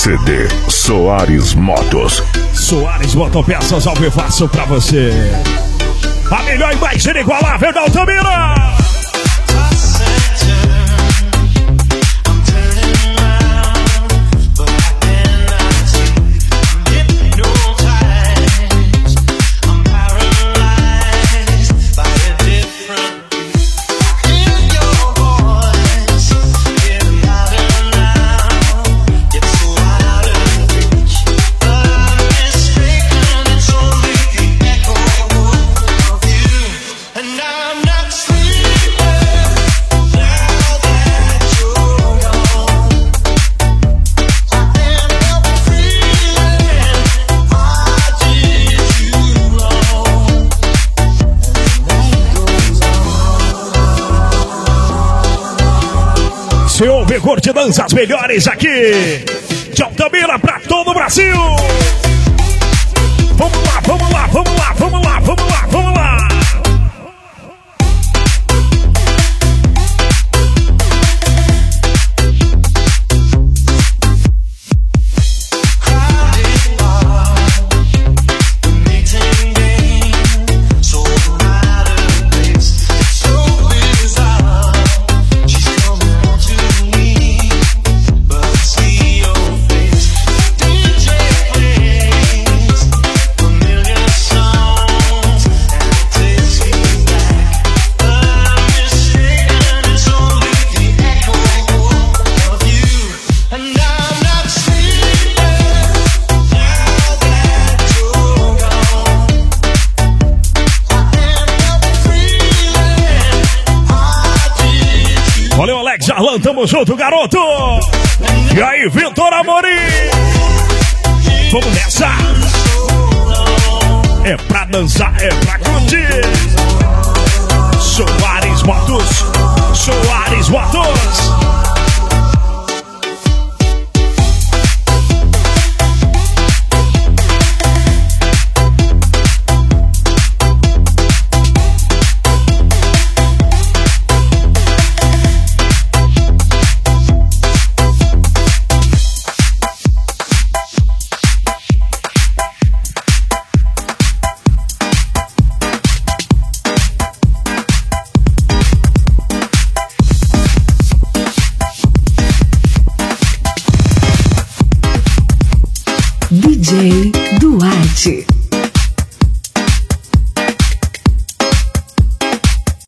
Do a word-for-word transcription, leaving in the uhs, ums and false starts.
C D Soares Motos. Soares Motopeças ao vivaço pra você. A melhor e mais inigualável da Altamira. Você ouve, curte, dança as melhores aqui de Altamira pra todo o Brasil. Vamos lá, vamos lá, vamos lá, vamos lá, vamos lá, vamos lá. Valeu, Alex Arlan, tamo junto, garoto! E aí, Vitor Amorim! Vamos nessa! É pra dançar, é pra curtir! Soares Motos!